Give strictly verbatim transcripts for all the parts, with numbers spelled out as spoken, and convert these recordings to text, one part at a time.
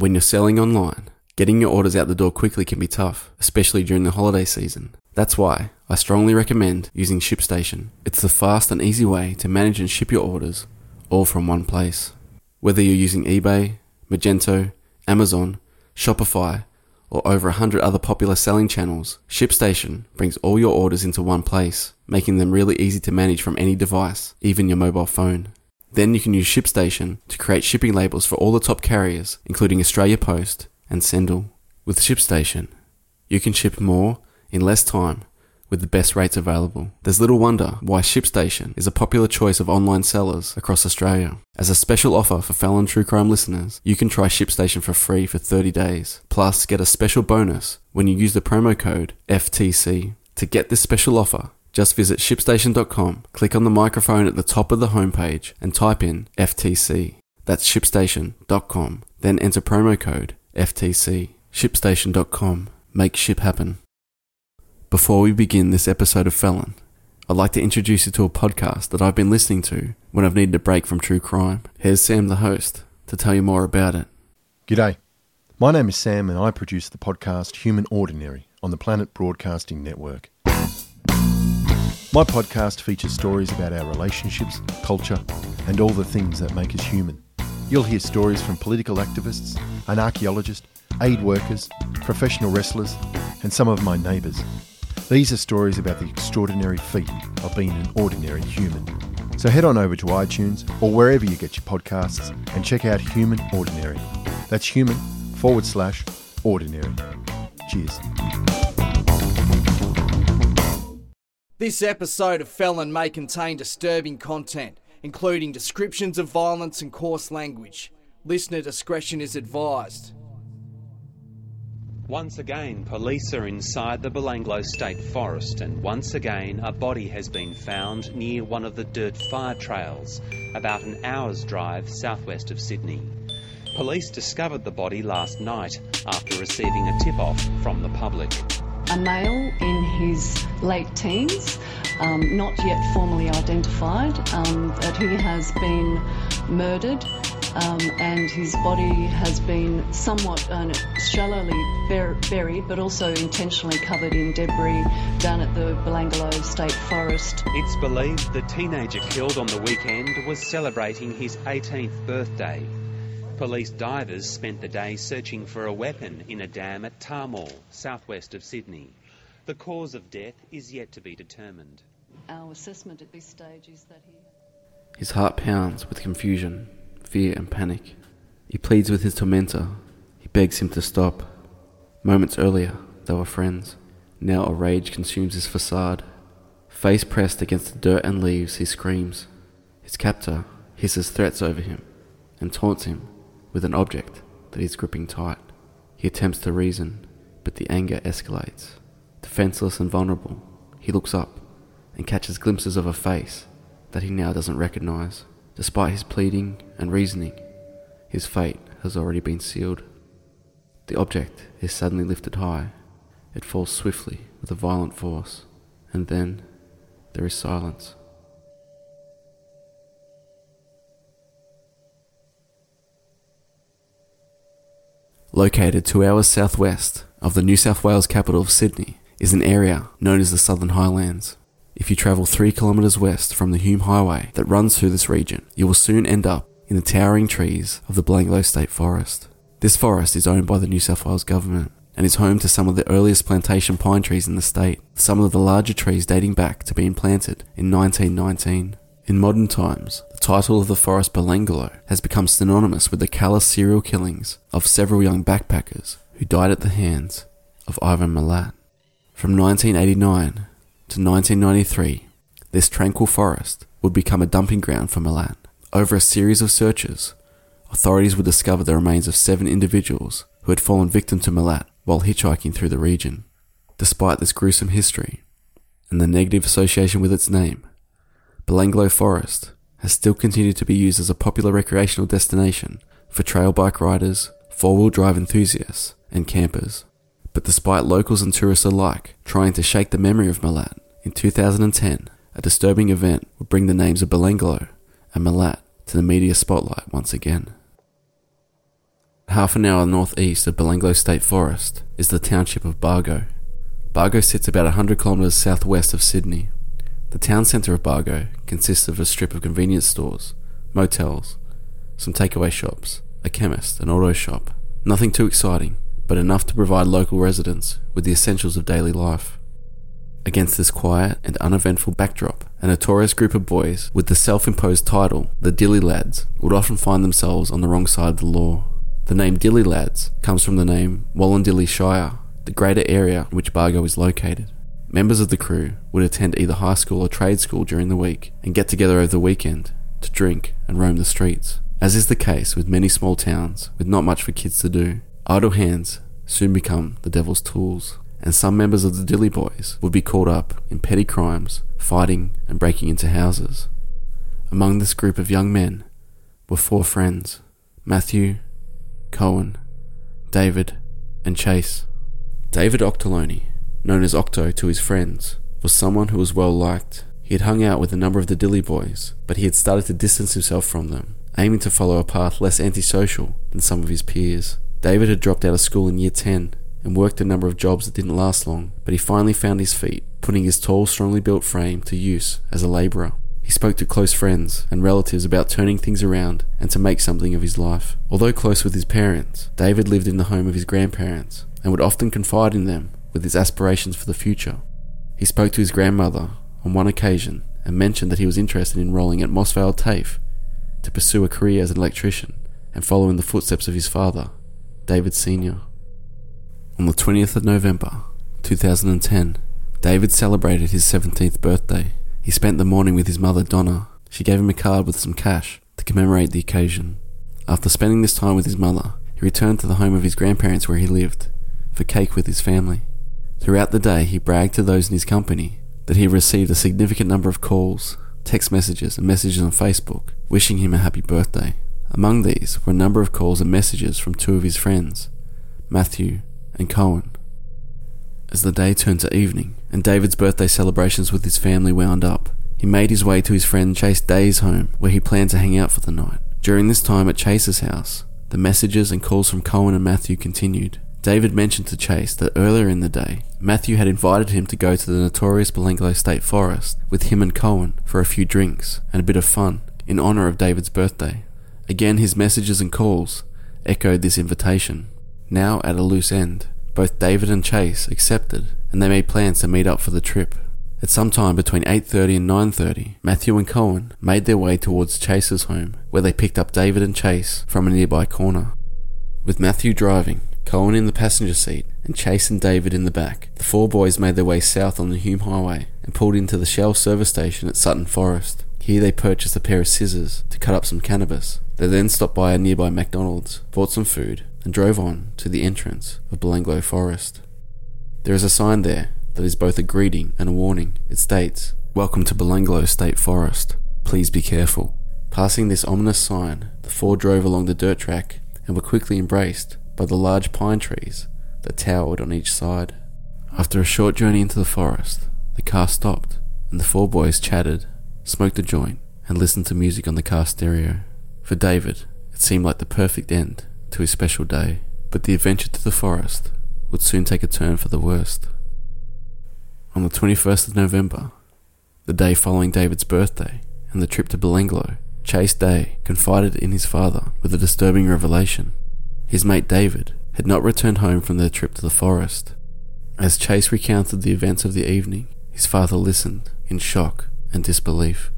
When you're selling online, getting your orders out the door quickly can be tough, especially during the holiday season. That's why I strongly recommend using ShipStation. It's the fast and easy way to manage and ship your orders, all from one place. Whether you're using eBay, Magento, Amazon, Shopify, or over a hundred other popular selling channels, ShipStation brings all your orders into one place, making them really easy to manage from any device, even your mobile phone. Then you can use ShipStation to create shipping labels for all the top carriers, including Australia Post and Sendle. With ShipStation, you can ship more in less time with the best rates available. There's little wonder why ShipStation is a popular choice of online sellers across Australia. As a special offer for Fallon True Crime listeners, you can try ShipStation for free for thirty days. Plus, get a special bonus when you use the promo code F T C. To get this special offer, just visit shipstation dot com, click on the microphone at the top of the homepage and type in F T C. That's shipstation dot com. Then enter promo code F T C. shipstation dot com. Make ship happen. Before we begin this episode of Felon, I'd like to introduce you to a podcast that I've been listening to when I've needed a break from true crime. Here's Sam, the host, to tell you more about it. G'day. My name is Sam and I produce the podcast Human Ordinary on the Planet Broadcasting Network. My podcast features stories about our relationships, culture, and all the things that make us human. You'll hear stories from political activists, an archaeologist, aid workers, professional wrestlers, and some of my neighbours. These are stories about the extraordinary feat of being an ordinary human. So head on over to iTunes or wherever you get your podcasts and check out Human Ordinary. That's human forward slash ordinary. Cheers. This episode of Felon may contain disturbing content, including descriptions of violence and coarse language. Listener discretion is advised. Once again, police are inside the Belanglo State Forest, and once again, a body has been found near one of the dirt fire trails, about an hour's drive southwest of Sydney. Police discovered the body last night after receiving a tip-off from the public. A male in his late teens, um, not yet formally identified, um, that he has been murdered. Um, and his body has been somewhat uh, shallowly bur- buried, but also intentionally covered in debris down at the Belanglo State Forest. It's believed the teenager killed on the weekend was celebrating his eighteenth birthday. Police divers spent the day searching for a weapon in a dam at Tarmall, southwest of Sydney. The cause of death is yet to be determined. Our assessment at this stage is that he... His heart pounds with confusion, fear and panic. He pleads with his tormentor. He begs him to stop. Moments earlier, they were friends. Now a rage consumes his facade. Face pressed against the dirt and leaves, he screams. His captor hisses threats over him and taunts him with an object that he's gripping tight. He attempts to reason, but the anger escalates. Defenseless and vulnerable, he looks up and catches glimpses of a face that he now doesn't recognize. Despite his pleading and reasoning, his fate has already been sealed. The object is suddenly lifted high. It falls swiftly with a violent force, and then there is silence. Located two hours southwest of the New South Wales capital of Sydney is an area known as the Southern Highlands. If you travel three kilometres west from the Hume Highway that runs through this region, you will soon end up in the towering trees of the Belanglo State Forest. This forest is owned by the New South Wales government and is home to some of the earliest plantation pine trees in the state, some of the larger trees dating back to being planted in nineteen nineteen. In modern times, the title of the forest Belanglo has become synonymous with the callous serial killings of several young backpackers who died at the hands of Ivan Milat. From nineteen eighty-nine to nineteen ninety-three, this tranquil forest would become a dumping ground for Milat. Over a series of searches, authorities would discover the remains of seven individuals who had fallen victim to Milat while hitchhiking through the region. Despite this gruesome history and the negative association with its name, Belanglo Forest has still continued to be used as a popular recreational destination for trail bike riders, four-wheel drive enthusiasts, and campers. But despite locals and tourists alike trying to shake the memory of Milat, in two thousand ten, a disturbing event would bring the names of Belanglo and Milat to the media spotlight once again. Half an hour northeast of Belanglo State Forest is the township of Bargo. Bargo sits about one hundred kilometres southwest of Sydney. The town centre of Bargo consists of a strip of convenience stores, motels, some takeaway shops, a chemist, an auto shop. Nothing too exciting, but enough to provide local residents with the essentials of daily life. Against this quiet and uneventful backdrop, a notorious group of boys with the self-imposed title, the Dilly Lads, would often find themselves on the wrong side of the law. The name Dilly Lads comes from the name Wollondilly Shire, the greater area in which Bargo is located. Members of the crew would attend either high school or trade school during the week and get together over the weekend to drink and roam the streets. As is the case with many small towns with not much for kids to do, idle hands soon become the devil's tools, and some members of the Dilly Boys would be caught up in petty crimes, fighting and breaking into houses. Among this group of young men were four friends: Matthew, Cohen, David, and Chase. David Octoloni, known as Octo to his friends, was someone who was well liked. He had hung out with a number of the Dilly Boys, but he had started to distance himself from them, aiming to follow a path less antisocial than some of his peers. David had dropped out of school in year ten and worked a number of jobs that didn't last long, but he finally found his feet, putting his tall, strongly built frame to use as a labourer. He spoke to close friends and relatives about turning things around and to make something of his life. Although close with his parents, David lived in the home of his grandparents and would often confide in them with his aspirations for the future. He spoke to his grandmother on one occasion and mentioned that he was interested in enrolling at Moss Vale TAFE to pursue a career as an electrician and follow in the footsteps of his father, David Senior On the twentieth of November, two thousand ten, David celebrated his seventeenth birthday. He spent the morning with his mother, Donna. She gave him a card with some cash to commemorate the occasion. After spending this time with his mother, he returned to the home of his grandparents where he lived, for cake with his family. Throughout the day, he bragged to those in his company that he received a significant number of calls, text messages, and messages on Facebook, wishing him a happy birthday. Among these were a number of calls and messages from two of his friends, Matthew and Cohen. As the day turned to evening, and David's birthday celebrations with his family wound up, he made his way to his friend Chase Day's home, where he planned to hang out for the night. During this time at Chase's house, the messages and calls from Cohen and Matthew continued. David mentioned to Chase that earlier in the day, Matthew had invited him to go to the notorious Belanglo State Forest with him and Cohen for a few drinks and a bit of fun in honour of David's birthday. Again, his messages and calls echoed this invitation. Now at a loose end, both David and Chase accepted, and they made plans to meet up for the trip. At some time between eight thirty and nine thirty, Matthew and Cohen made their way towards Chase's home, where they picked up David and Chase from a nearby corner. With Matthew driving, Cohen in the passenger seat, and Chase and David in the back, the four boys made their way south on the Hume Highway and pulled into the Shell service station at Sutton Forest. Here they purchased a pair of scissors to cut up some cannabis. They then stopped by a nearby McDonald's, bought some food, and drove on to the entrance of Belanglo Forest. There is a sign there that is both a greeting and a warning. It states, "Welcome to Belanglo State Forest. Please be careful." Passing this ominous sign, the four drove along the dirt track and were quickly embraced by the large pine trees that towered on each side. After a short journey into the forest, the car stopped and the four boys chatted, smoked a joint, and listened to music on the car stereo. For David, it seemed like the perfect end to his special day, but the adventure to the forest would soon take a turn for the worst. On the twenty-first of November, the day following David's birthday and the trip to Belanglo, Chase Day confided in his father with a disturbing revelation. His mate David had not returned home from their trip to the forest. As Chase recounted the events of the evening, his father listened in shock and disbelief.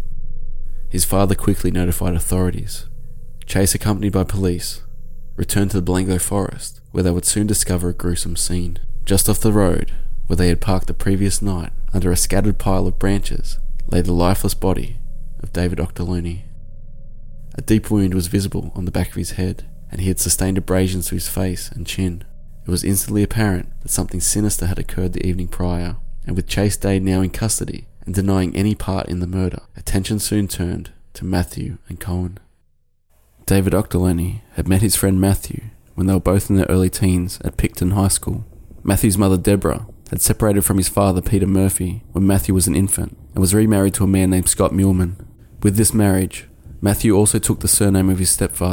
His father quickly notified authorities. Chase, accompanied by police, returned to the Belanglo Forest, where they would soon discover a gruesome scene. Just off the road, where they had parked the previous night, under a scattered pile of branches, lay the lifeless body of David Octoloni. A deep wound was visible on the back of his head, and he had sustained abrasions to his face and chin. It was instantly apparent that something sinister had occurred the evening prior, and with Chase Day now in custody and denying any part in the murder, attention soon turned to Matthew and Cohen. David Octoloni had met his friend Matthew when they were both in their early teens at Picton High School. Matthew's mother Deborah had separated from his father Peter Murphy when Matthew was an infant and was remarried to a man named Scott Muleman. With this marriage, Matthew also took the surname of his stepfather,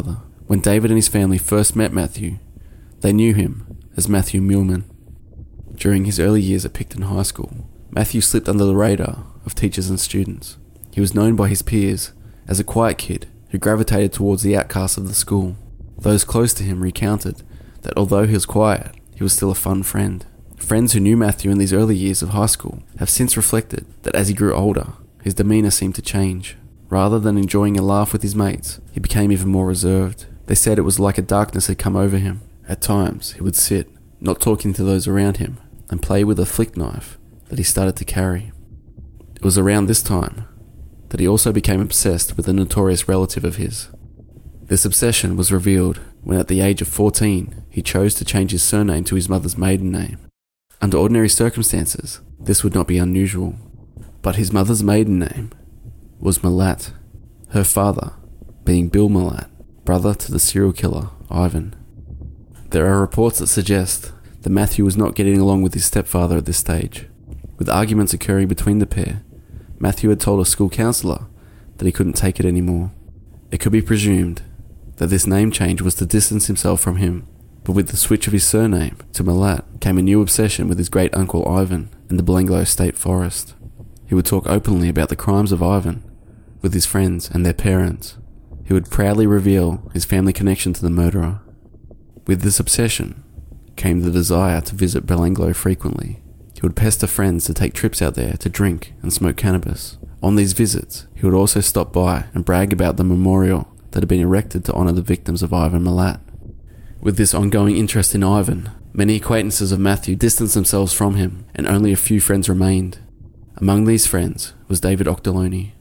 When David and his family first met Matthew, they knew him as Matthew Millman. During his early years at Picton High School, Matthew slipped under the radar of teachers and students. He was known by his peers as a quiet kid who gravitated towards the outcasts of the school. Those close to him recounted that although he was quiet, he was still a fun friend. Friends who knew Matthew in these early years of high school have since reflected that as he grew older, his demeanour seemed to change. Rather than enjoying a laugh with his mates, he became even more reserved. They said it was like a darkness had come over him. At times, he would sit, not talking to those around him, and play with a flick knife that he started to carry. It was around this time that he also became obsessed with a notorious relative of his. This obsession was revealed when at the age of fourteen, he chose to change his surname to his mother's maiden name. Under ordinary circumstances, this would not be unusual, but his mother's maiden name was Malat, her father being Bill Malat, brother to the serial killer Ivan. There are reports that suggest that Matthew was not getting along with his stepfather at this stage. With arguments occurring between the pair, Matthew had told a school counsellor that he couldn't take it anymore. It could be presumed that this name change was to distance himself from him, but with the switch of his surname to Malat came a new obsession with his great-uncle Ivan and the Belanglo State Forest. He would talk openly about the crimes of Ivan with his friends and their parents. He would proudly reveal his family connection to the murderer. With this obsession came the desire to visit Belanglo frequently. He would pester friends to take trips out there to drink and smoke cannabis. On these visits, he would also stop by and brag about the memorial that had been erected to honour the victims of Ivan Malat. With this ongoing interest in Ivan, many acquaintances of Matthew distanced themselves from him, and only a few friends remained. Among these friends was David Octoloni.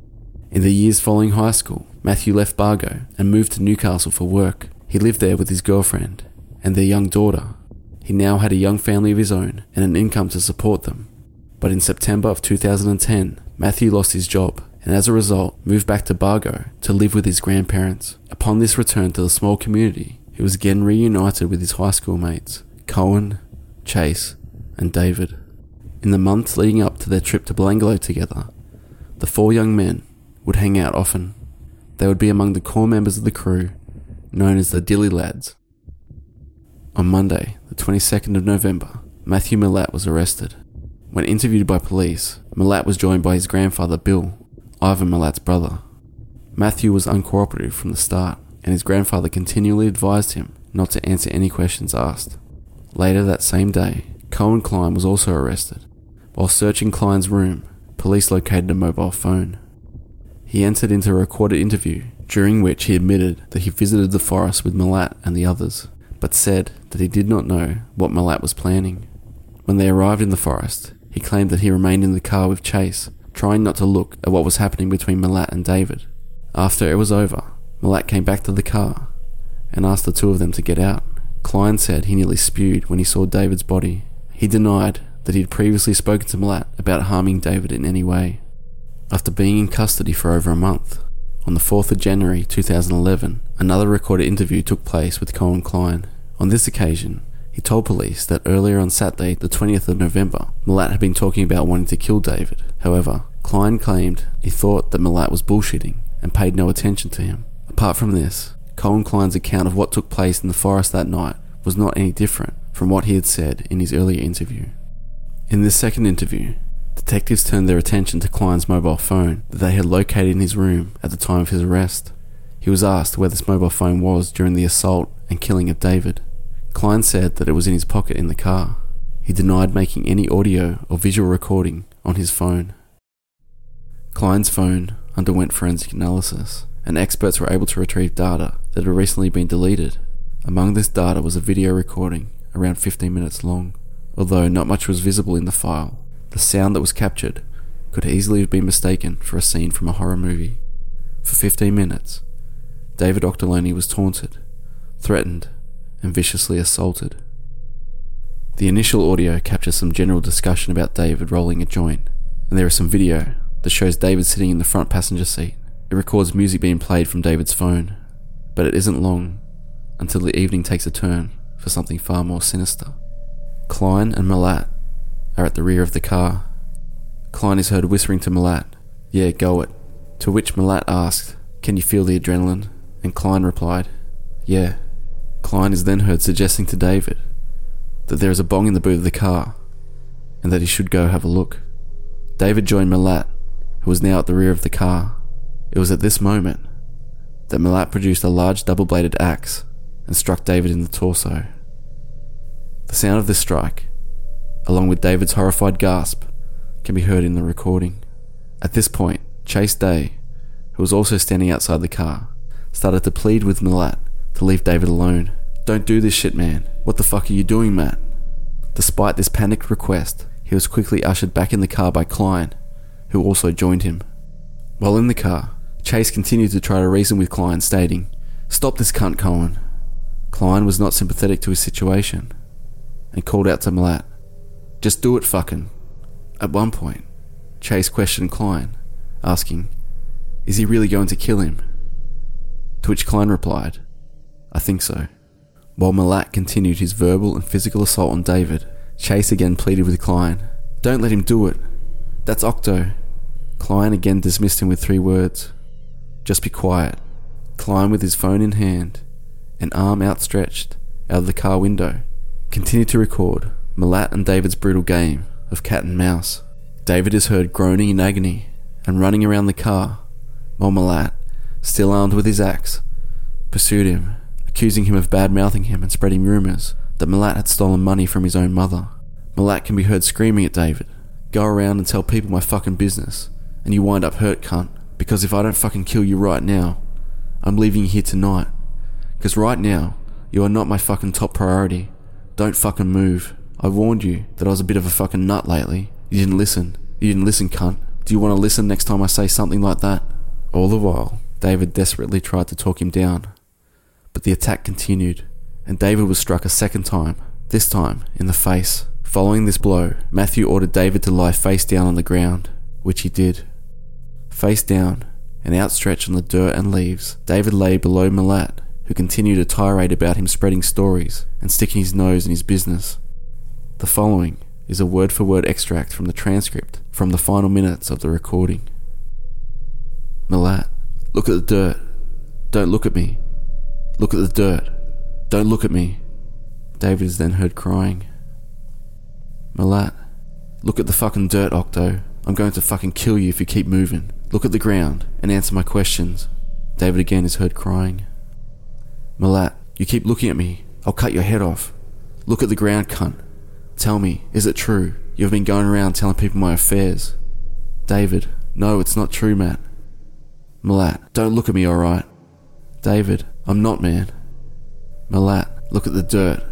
In the years following high school, Matthew left Bargo and moved to Newcastle for work. He lived there with his girlfriend and their young daughter. He now had a young family of his own and an income to support them. But in September of two thousand ten, Matthew lost his job and as a result moved back to Bargo to live with his grandparents. Upon this return to the small community, he was again reunited with his high school mates, Cohen, Chase, and David. In the months leading up to their trip to Belanglo together, the four young men would hang out often. They would be among the core members of the crew, known as the Dilly Lads. On Monday, the twenty-second of November, Matthew Malat was arrested. When interviewed by police, Malat was joined by his grandfather Bill, Ivan Malat's brother. Matthew was uncooperative from the start, and his grandfather continually advised him not to answer any questions asked. Later that same day, Cohen Klein was also arrested. While searching Klein's room, police located a mobile phone. He entered into a recorded interview, during which he admitted that he visited the forest with Malat and the others, but said that he did not know what Malat was planning. When they arrived in the forest, he claimed that he remained in the car with Chase, trying not to look at what was happening between Malat and David. After it was over, Malat came back to the car and asked the two of them to get out. Klein said he nearly spewed when he saw David's body. He denied that he had previously spoken to Malat about harming David in any way. After being in custody for over a month, on the fourth of January two thousand eleven, another recorded interview took place with Cohen Klein. On this occasion, he told police that earlier on Saturday, the twentieth of November, Malat had been talking about wanting to kill David. However, Klein claimed he thought that Malat was bullshitting and paid no attention to him. Apart from this, Cohen Klein's account of what took place in the forest that night was not any different from what he had said in his earlier interview. In this second interview, detectives turned their attention to Klein's mobile phone that they had located in his room at the time of his arrest. He was asked where this mobile phone was during the assault and killing of David. Klein said that it was in his pocket in the car. He denied making any audio or visual recording on his phone. Klein's phone underwent forensic analysis, and experts were able to retrieve data that had recently been deleted. Among this data was a video recording around fifteen minutes long. Although not much was visible in the file, the sound that was captured could easily have been mistaken for a scene from a horror movie. For fifteen minutes, David Octoloni was taunted, threatened, and viciously assaulted. The initial audio captures some general discussion about David rolling a joint, and there is some video that shows David sitting in the front passenger seat. It records music being played from David's phone, but it isn't long until the evening takes a turn for something far more sinister. Klein and Malat are at the rear of the car. Klein is heard whispering to Malat, "Yeah, go it." To which Malat asked, "Can you feel the adrenaline?" And Klein replied, Yeah. Klein is then heard suggesting to David that there is a bong in the boot of the car and that he should go have a look. David joined Milat, who was now at the rear of the car. It was at this moment that Milat produced a large double-bladed axe and struck David in the torso. The sound of this strike, along with David's horrified gasp, can be heard in the recording. At this point, Chase Day, who was also standing outside the car, started to plead with Milat to leave David alone. "Don't do this shit, man. What the fuck are you doing, Matt?" Despite this panicked request, he was quickly ushered back in the car by Klein, who also joined him. While in the car, Chase continued to try to reason with Klein, stating, "Stop this cunt, Cohen." Klein was not sympathetic to his situation and called out to Milat, "Just do it, fucking." At one point, Chase questioned Klein, asking, "Is he really going to kill him?" To which Klein replied, "I think so." While Milat continued his verbal and physical assault on David, Chase again pleaded with Klein, "Don't let him do it. That's Octo." Klein again dismissed him with three words, "Just be quiet." Klein, with his phone in hand, an arm outstretched out of the car window, continued to record Milat and David's brutal game of cat and mouse. David is heard groaning in agony and running around the car, while Milat, still armed with his axe, pursued him, accusing him of bad-mouthing him and spreading rumours that Milat had stolen money from his own mother. Milat can be heard screaming at David, "Go around and tell people my fucking business, and you wind up hurt, cunt, because if I don't fucking kill you right now, I'm leaving you here tonight. Because right now, you are not my fucking top priority. Don't fucking move. I warned you that I was a bit of a fucking nut lately. You didn't listen. You didn't listen, cunt. Do you want to listen next time I say something like that?" All the while, David desperately tried to talk him down, but the attack continued, and David was struck a second time, this time in the face. Following this blow, Matthew ordered David to lie face down on the ground, which he did. Face down and outstretched on the dirt and leaves, David lay below Milat, who continued to tirade about him spreading stories and sticking his nose in his business. The following is a word-for-word extract from the transcript from the final minutes of the recording. "Milat, look at the dirt. Don't look at me. Look at the dirt. Don't look at me." David is then heard crying. "Milat, look at the fucking dirt, Octo. I'm going to fucking kill you if you keep moving. Look at the ground and answer my questions." David again is heard crying. "Milat, you keep looking at me. I'll cut your head off. Look at the ground, cunt. Tell me, is it true? You've been going around telling people my affairs." David, "No, it's not true, Matt." Milat, "Don't look at me, alright?" David, "I'm not, man." Milat, "Look at the dirt."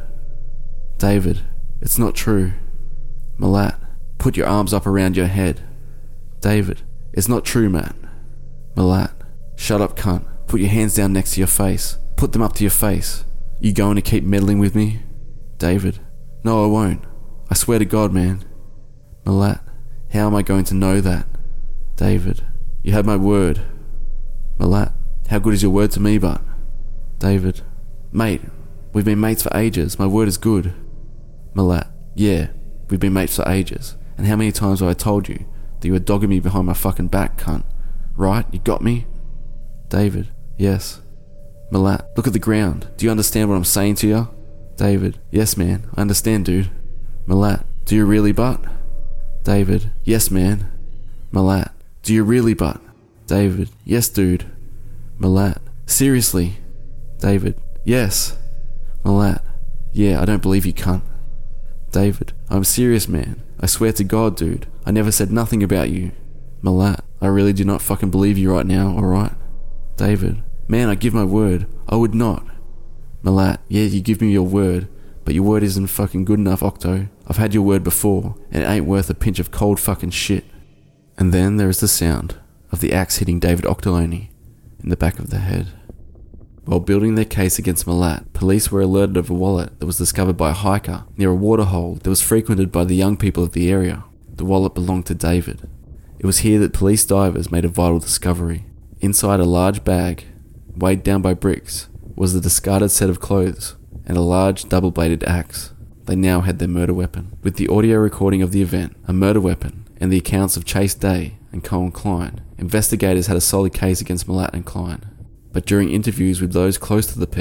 David, "It's not true." Milat, "Put your arms up around your head." David, "It's not true, Matt." Milat, "Shut up, cunt. Put your hands down next to your face. Put them up to your face. You going to keep meddling with me?" David, "No, I won't. I swear to God, man." Milat, "How am I going to know that?" David, "You had my word." Milat, "How good is your word to me, but?" David, "Mate, we've been mates for ages. My word is good." Milat, "Yeah, we've been mates for ages. And how many times have I told you that you were dogging me behind my fucking back, cunt? Right? You got me?" David, "Yes." Milat, "Look at the ground. Do you understand what I'm saying to you?" David, "Yes, man. I understand, dude." Milat, "Do you really, but?" David, "Yes, man." Milat, "Do you really, but?" David, "Yes, dude." Milat, "Seriously?" David, "Yes." Milat, "Yeah, I don't believe you, cunt." David, "I'm serious, man. I swear to God, dude. I never said nothing about you." Milat, "I really do not fucking believe you right now, alright?" David, "Man, I give my word. I would not." Milat, "Yeah, you give me your word, but your word isn't fucking good enough, Octo. I've had your word before, and it ain't worth a pinch of cold fucking shit." And then there is the sound of the axe hitting David Octoloni in the back of the head. While building their case against Milat, police were alerted of a wallet that was discovered by a hiker near a waterhole that was frequented by the young people of the area. The wallet belonged to David. It was here that police divers made a vital discovery. Inside a large bag, weighed down by bricks, was the discarded set of clothes and a large double-bladed axe. They now had their murder weapon. With the audio recording of the event, a murder weapon, and the accounts of Chase Day and Colin Klein, investigators had a solid case against Milat and Klein. But during interviews with those close to the pair,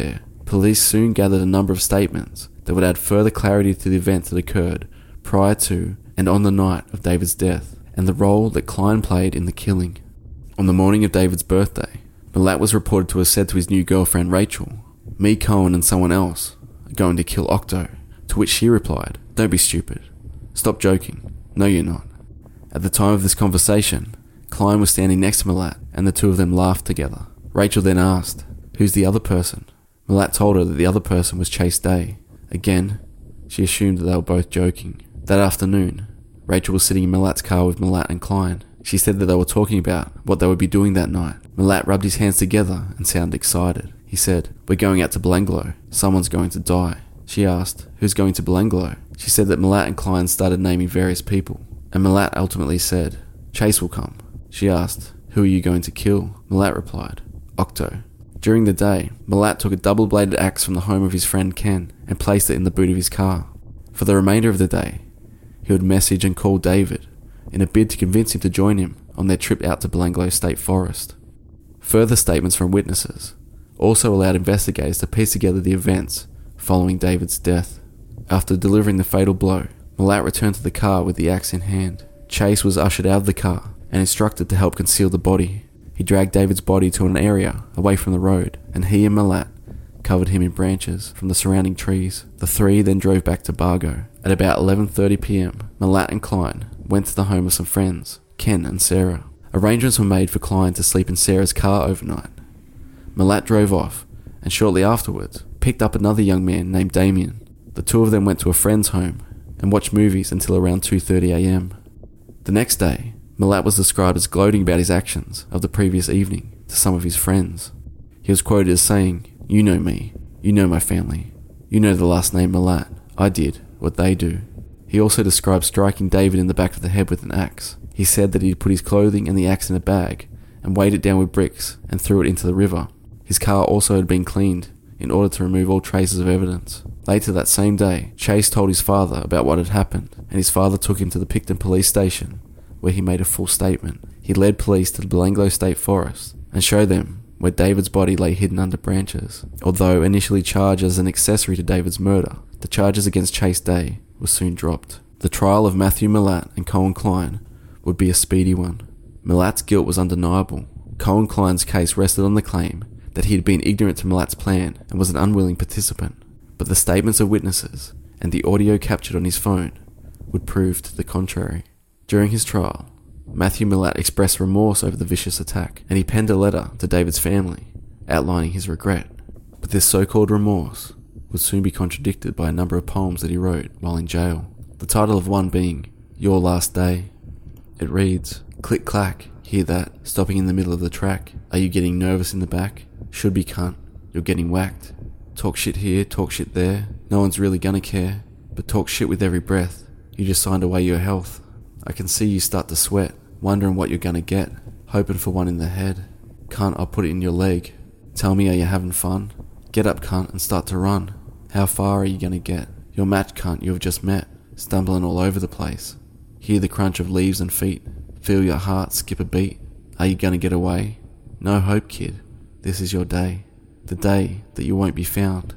Police soon gathered a number of statements that would add further clarity to the events that occurred prior to and on the night of David's death, and the role that Klein played in the killing. On the morning of David's birthday, Milat was reported to have said to his new girlfriend Rachel, "Me, Cohen and someone else are going to kill Octo," to which she replied, "Don't be stupid. Stop joking. No, you're not." At the time of this conversation, Klein was standing next to Milat and the two of them laughed together. Rachel then asked, "Who's the other person?" Milat told her that the other person was Chase Day. Again, she assumed that they were both joking. That afternoon, Rachel was sitting in Milat's car with Milat and Klein. She said that they were talking about what they would be doing that night. Milat rubbed his hands together and sounded excited. He said, "We're going out to Belanglo. Someone's going to die." She asked, "Who's going to Belanglo?" She said that Milat and Klein started naming various people, and Milat ultimately said, "Chase will come." She asked, "Who are you going to kill?" Milat replied, "Octo." During the day, Milat took a double-bladed axe from the home of his friend Ken and placed it in the boot of his car. For the remainder of the day, he would message and call David in a bid to convince him to join him on their trip out to Belanglo State Forest. Further statements from witnesses also allowed investigators to piece together the events following David's death. After delivering the fatal blow, Milat returned to the car with the axe in hand. Chase was ushered out of the car and instructed to help conceal the body. He dragged David's body to an area away from the road, and he and Milat covered him in branches from the surrounding trees. The three then drove back to Bargo. At about eleven thirty p.m, Milat and Klein went to the home of some friends, Ken and Sarah. Arrangements were made for Klein to sleep in Sarah's car overnight. Milat drove off, and shortly afterwards picked up another young man named Damien. The two of them went to a friend's home and watched movies until around two thirty a.m. The next day, Milat was described as gloating about his actions of the previous evening to some of his friends. He was quoted as saying, "You know me. You know my family. You know the last name Milat. I did what they do." He also described striking David in the back of the head with an axe. He said that he'd put his clothing and the axe in a bag and weighed it down with bricks and threw it into the river. His car also had been cleaned in order to remove all traces of evidence. Later that same day, Chase told his father about what had happened, and his father took him to the Picton police station, where he made a full statement. He led police to the Belanglo State Forest and showed them where David's body lay hidden under branches. Although initially charged as an accessory to David's murder, the charges against Chase Day were soon dropped. The trial of Matthew Milat and Cohen Klein would be a speedy one. Milat's guilt was undeniable. Cohen Klein's case rested on the claim that he had been ignorant to Milat's plan and was an unwilling participant. But the statements of witnesses and the audio captured on his phone would prove to the contrary. During his trial, Matthew Milat expressed remorse over the vicious attack, and he penned a letter to David's family outlining his regret. But this so-called remorse would soon be contradicted by a number of poems that he wrote while in jail. The title of one being Your Last Day. It reads, "Click clack, hear that, stopping in the middle of the track. Are you getting nervous in the back? Should be cunt, you're getting whacked. Talk shit here, talk shit there, no one's really gonna care, but talk shit with every breath. You just signed away your health. I can see you start to sweat, wondering what you're gonna get, hoping for one in the head. Cunt, I'll put it in your leg. Tell me, are you having fun? Get up, cunt, and start to run. How far are you gonna get? Your match, cunt, you have just met, stumbling all over the place. Hear the crunch of leaves and feet. Feel your heart skip a beat. Are you gonna get away? No hope, kid. This is your day. The day that you won't be found.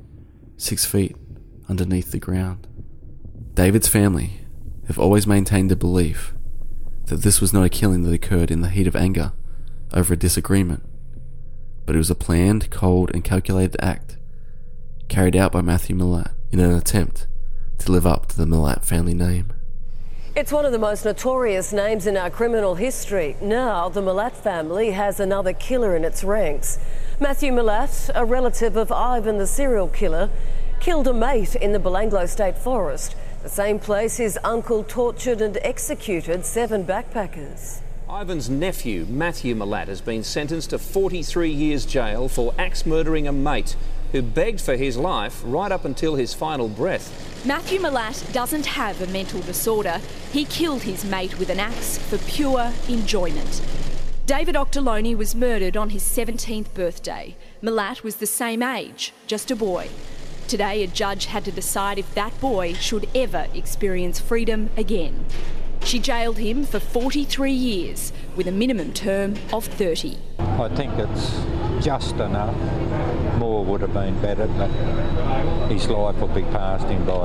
Six feet underneath the ground." David's family have always maintained the belief that this was not a killing that occurred in the heat of anger over a disagreement, but it was a planned, cold and calculated act carried out by Matthew Milat in an attempt to live up to the Milat family name. It's one of the most notorious names in our criminal history. Now the Milat family has another killer in its ranks. Matthew Milat, a relative of Ivan the serial killer, killed a mate in the Belanglo State Forest, the same place his uncle tortured and executed seven backpackers. Ivan's nephew, Matthew Milat, has been sentenced to forty-three years jail for axe murdering a mate who begged for his life right up until his final breath. Matthew Milat doesn't have a mental disorder. He killed his mate with an axe for pure enjoyment. David Octoloni was murdered on his seventeenth birthday. Milat was the same age, just a boy. Today, a judge had to decide if that boy should ever experience freedom again. She jailed him for forty-three years, with a minimum term of thirty. I think it's just enough. more would have been better, but his life will be past him by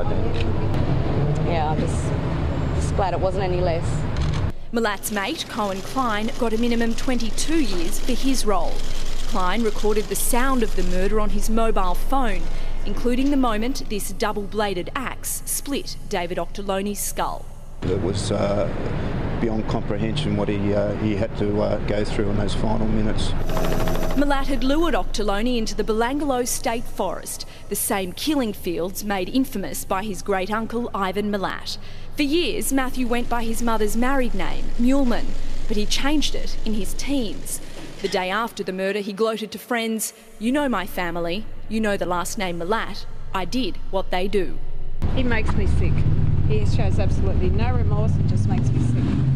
then. Yeah, I'm just, just glad it wasn't any less. Malat's mate, Cohen Klein, got a minimum twenty-two years for his role. Klein recorded the sound of the murder on his mobile phone, including the moment this double-bladed axe split David Octoloni's skull. It was uh, beyond comprehension what he uh, he had to uh, go through in those final minutes. Malat had lured Octoloni into the Belanglo State Forest, the same killing fields made infamous by his great-uncle Ivan Malat. For years, Matthew went by his mother's married name, Muleman, but he changed it in his teens. The day after the murder, he gloated to friends, "You know my family, you know the last name Malat. I did what they do." He makes me sick. He shows absolutely no remorse, it just makes me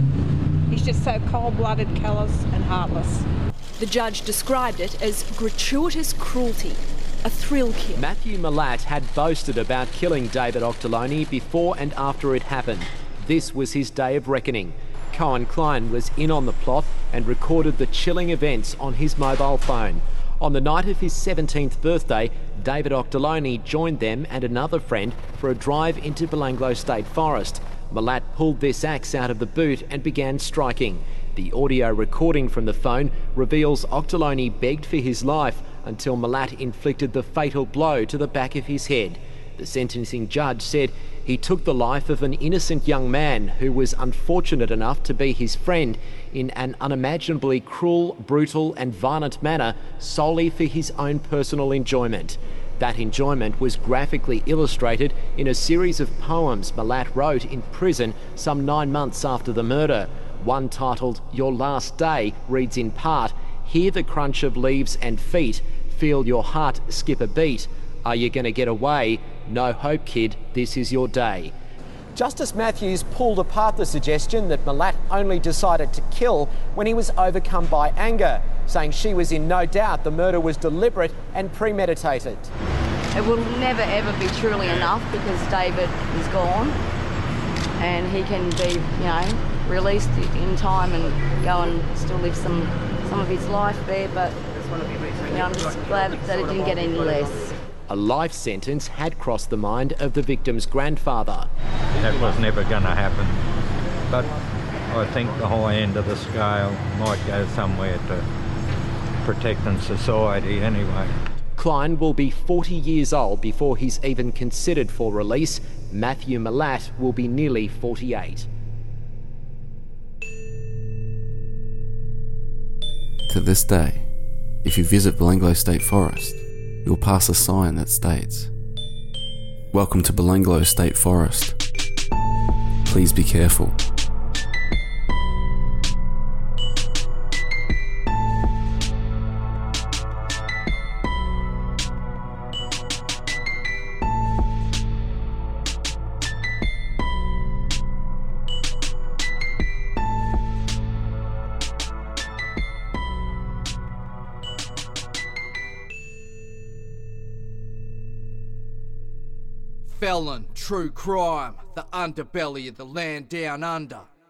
sick. He's just so cold-blooded, callous and heartless. The judge described it as gratuitous cruelty, a thrill kill. Matthew Malat had boasted about killing David Octoloni before and after it happened. This was his day of reckoning. Cohen Klein was in on the plot and recorded the chilling events on his mobile phone. On the night of his seventeenth birthday, David Octoloni joined them and another friend for a drive into Belanglo State Forest. Malat pulled this axe out of the boot and began striking. The audio recording from the phone reveals Octoloni begged for his life until Malat inflicted the fatal blow to the back of his head. The sentencing judge said he took the life of an innocent young man who was unfortunate enough to be his friend in an unimaginably cruel, brutal and violent manner solely for his own personal enjoyment. That enjoyment was graphically illustrated in a series of poems Malat wrote in prison some nine months after the murder. One titled Your Last Day reads in part, "Hear the crunch of leaves and feet, feel your heart skip a beat. Are you going to get away? No hope, kid, this is your day." Justice Matthews pulled apart the suggestion that Malat only decided to kill when he was overcome by anger, saying she was in no doubt the murder was deliberate and premeditated. It will never ever be truly enough because David is gone and he can be, you know, released in time and go and still live some some of his life there, but you know, I'm just glad that it didn't get any less. A life sentence had crossed the mind of the victim's grandfather. That was never going to happen, but I think the high end of the scale might go somewhere to protecting society anyway. Klein will be forty years old before he's even considered for release. Matthew Malat will be nearly forty-eight. To this day, if you visit Belanglo State Forest, you'll pass a sign that states, "Welcome to Belanglo State Forest. Please be careful." Felon, true crime, the underbelly of the land down under.